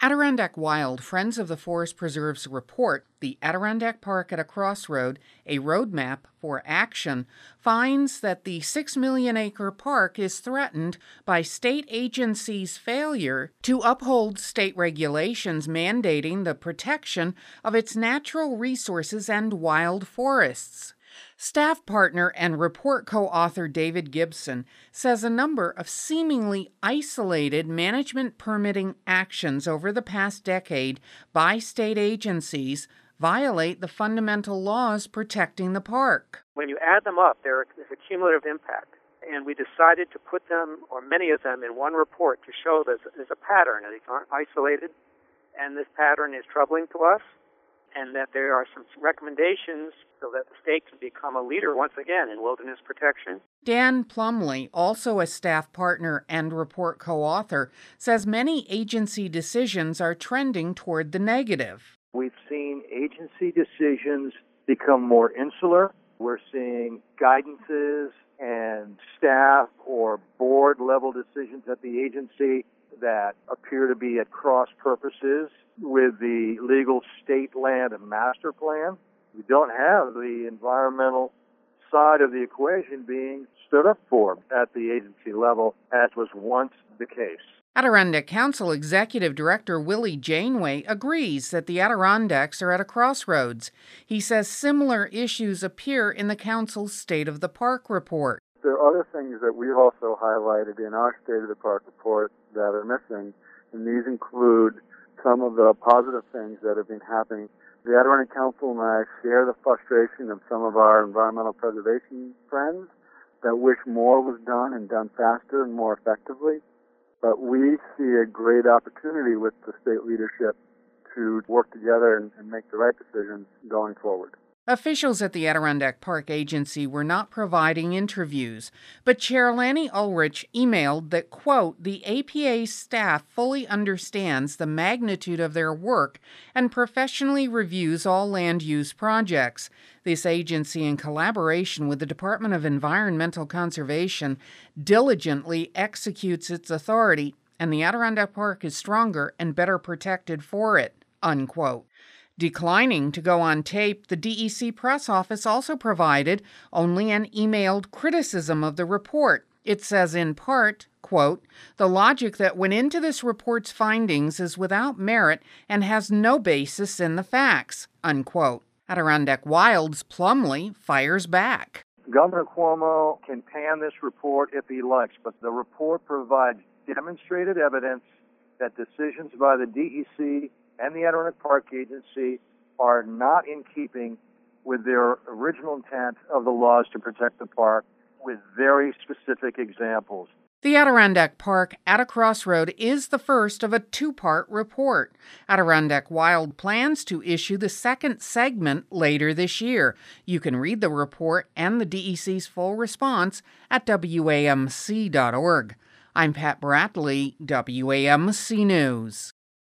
Adirondack Wild Friends of the Forest Preserve's report, The Adirondack Park at a Crossroad, a Roadmap for Action, finds that the 6 million acre park is threatened by state agencies' failure to uphold state regulations mandating the protection of its natural resources and wild forests. Staff partner and report co-author David Gibson says a number of seemingly isolated management permitting actions over the past decade by state agencies violate the fundamental laws protecting the park. When you add them up, there's a cumulative impact. And we decided to put them, or many of them, in one report to show there's a pattern. These aren't isolated, and this pattern is troubling to us, and that there are some recommendations so that the state can become a leader once again in wilderness protection. Dan Plumley, also a staff partner and report co-author, says many agency decisions are trending toward the negative. We've seen agency decisions become more insular. We're seeing guidances and staff or board level decisions at the agency that appear to be at cross purposes with the legal state land and master plan. We don't have the environmental side of the equation being stood up for at the agency level, as was once the case. Adirondack Council Executive Director Willie Janeway agrees that the Adirondacks are at a crossroads. He says similar issues appear in the Council's State of the Park report. There are other things that we've also highlighted in our State of the Park report that are missing, and these include some of the positive things that have been happening. The Adirondack Council and I share the frustration of some of our environmental preservation friends that wish more was done and done faster and more effectively. But we see a great opportunity with the state leadership to work together and make the right decisions going forward. Officials at the Adirondack Park Agency were not providing interviews, but Chair Lanny Ulrich emailed that, quote, the APA staff fully understands the magnitude of their work and professionally reviews all land use projects. This agency, in collaboration with the Department of Environmental Conservation, diligently executes its authority, and the Adirondack Park is stronger and better protected for it, unquote. Declining to go on tape, the DEC press office also provided only an emailed criticism of the report. It says in part, quote, the logic that went into this report's findings is without merit and has no basis in the facts, unquote. Adirondack Wild's Plumley fires back. Governor Cuomo can pan this report if he likes, but the report provides demonstrated evidence that decisions by the DEC and the Adirondack Park Agency are not in keeping with their original intent of the laws to protect the park, with very specific examples. The Adirondack Park at a Crossroad is the first of a two-part report. Adirondack Wild plans to issue the second segment later this year. You can read the report and the DEC's full response at WAMC.org. I'm Pat Bradley, WAMC News.